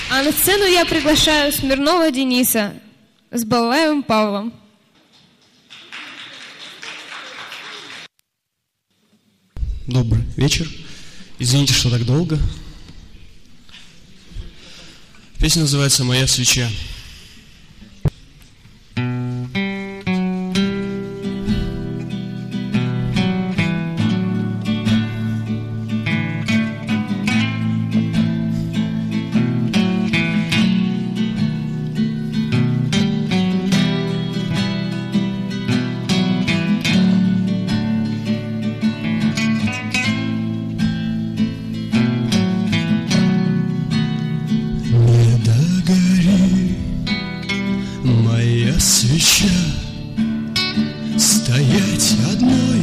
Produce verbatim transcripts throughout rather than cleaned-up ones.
А на сцену я приглашаю Смирнова Дениса с Балаевым Павлом. Добрый вечер. Извините, что так долго. Песня называется «Моя свеча». Свеча, стоять одной,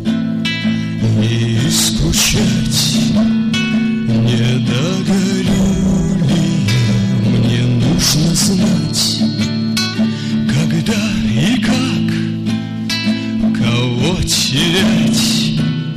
не скучать, не догорю ли я, мне нужно знать, когда и как, кого терять.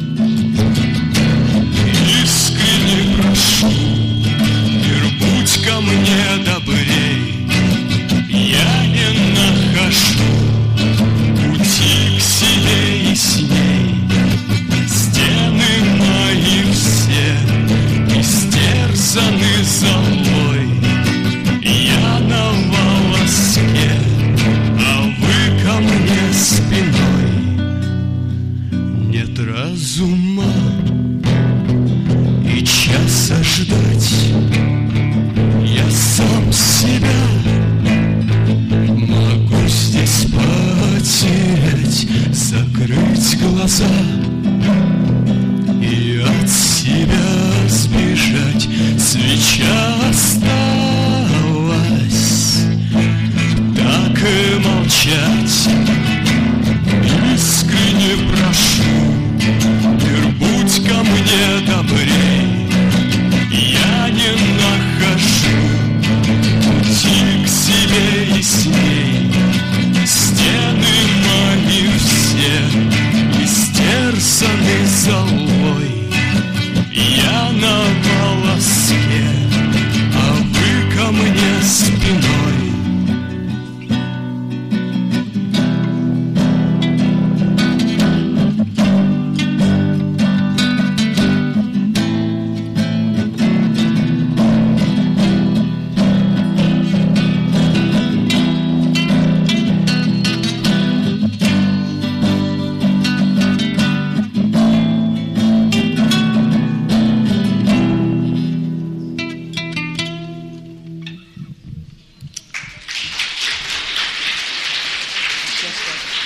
Искренне прошу, мир, будь ко мне добрей, я не нахожу пути к себе ясней. Стены мои все истерзаны золой, я на волоске, а вы ко мне спиной. Нет разума и часа ждать, я сам себя могу здесь потерять, закрыть глаза и от себя сбежать. Свеча осталась, так и молчать. Искренне прошу, мир, будь ко мне добрей, я не нахожу пути к себе ясней. Стены мои все истерзаны золой, я на волоске, а вы ко мне спиной. Сейчас